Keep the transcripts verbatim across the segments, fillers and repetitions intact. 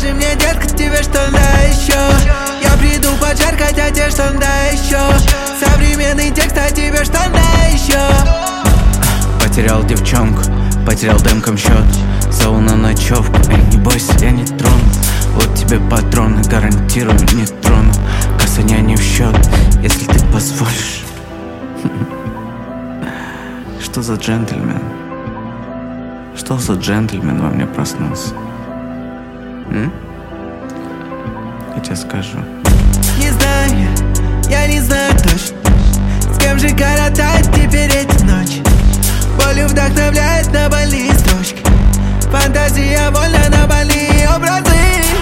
Скажи мне, детка, тебе что на еще? Я приду поджаркать одежду, да еще. Современный текст, а тебе что на еще? Потерял девчонку, потерял демком счет. Зову на ночевку, эй, не бойся, я не трону. Вот тебе патроны, гарантирую, не трону. Касания не в счет, если ты позволишь. Что за джентльмен? Что за джентльмен во мне проснулся? М? Я тебе скажу. Не знаю, я не знаю точно, с кем же коротать теперь эти ночи. Болью вдохновляет на больные строчки. Фантазия вольна на больные образы.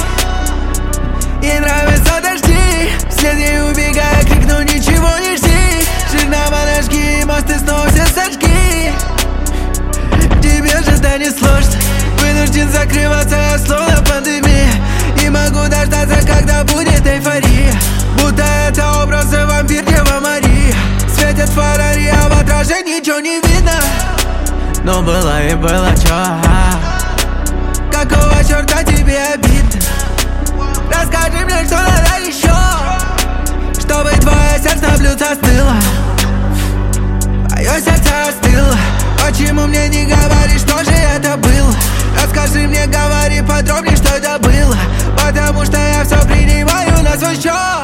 Ей нравятся дожди, вслед ей убегая, крикну: ничего не жди. Жирного ножки, мосты снова все сожги. Тебе же да не сложно, вынужден закрываться, я словно пандемия. Не могу дождаться, когда будет эйфория. Будто это образы вампир, Дева Мария. Светят фонари, а в отражении ничего не видно. Но было и было чё? Какого черта тебе обидно? Расскажи мне, что надо еще, чтобы твое сердце на блюдце остыло. Твое сердце остыло. Почему мне не говоришь, что же это было? Расскажи мне, говори подробнее, что это было. Потому что я все принимаю на свой счет.